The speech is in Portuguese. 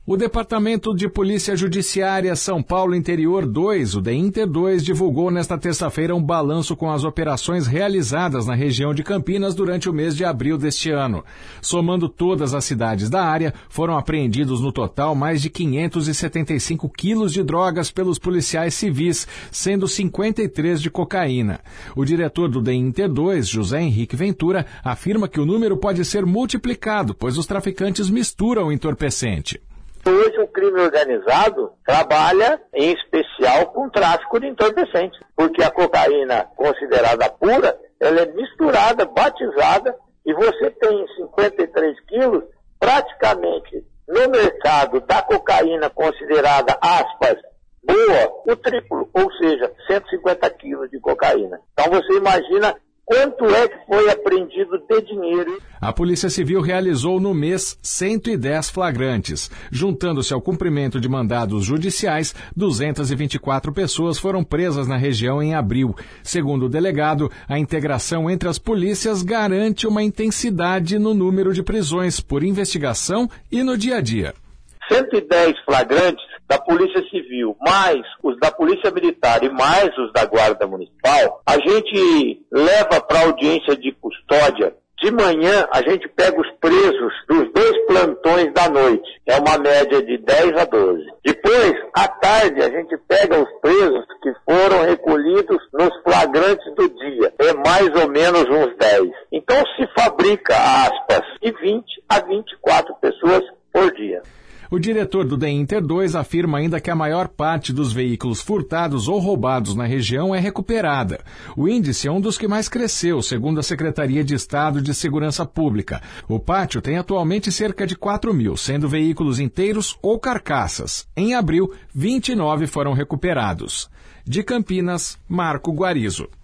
O Departamento de Polícia Judiciária São Paulo Interior 2, o DEINTER 2, divulgou nesta terça-feira um balanço com as operações realizadas na região de Campinas durante o mês de abril deste ano. Somando todas as cidades da área, foram apreendidos no total mais de 575 quilos de drogas pelos policiais civis, sendo 53 de cocaína. O diretor do DEINTER 2, José Henrique Ventura, afirma que o número pode ser multiplicado, pois os traficantes misturam o entorpecente. Hoje o crime organizado trabalha em especial com tráfico de entorpecentes, porque a cocaína considerada pura, ela é misturada, batizada, e você tem 53 quilos praticamente no mercado da cocaína considerada, aspas, boa, o triplo, ou seja, 150 quilos de cocaína. Então você imagina quanto é que foi apreendido de dinheiro. A Polícia Civil realizou no mês 110 flagrantes. Juntando-se ao cumprimento de mandados judiciais, 224 pessoas foram presas na região em abril. Segundo o delegado, a integração entre as polícias garante uma intensidade no número de prisões por investigação e no dia a dia. 110 flagrantes da Polícia Civil, mais os da Polícia Militar e mais os da Guarda Municipal, a gente leva para audiência de custódia. De manhã, a gente pega os presos dos 2 plantões da noite. É uma média de 10 a 12. Depois, à tarde, a gente pega os presos que foram recolhidos nos flagrantes do dia. É mais ou menos uns 10. Então, se fabrica, aspas, de 20 a 24 pessoas por dia. O diretor do DEINTER 2 afirma ainda que a maior parte dos veículos furtados ou roubados na região é recuperada. O índice é um dos que mais cresceu, segundo a Secretaria de Estado de Segurança Pública. O pátio tem atualmente cerca de 4.000, sendo veículos inteiros ou carcaças. Em abril, 29 foram recuperados. De Campinas, Marco Guarizo.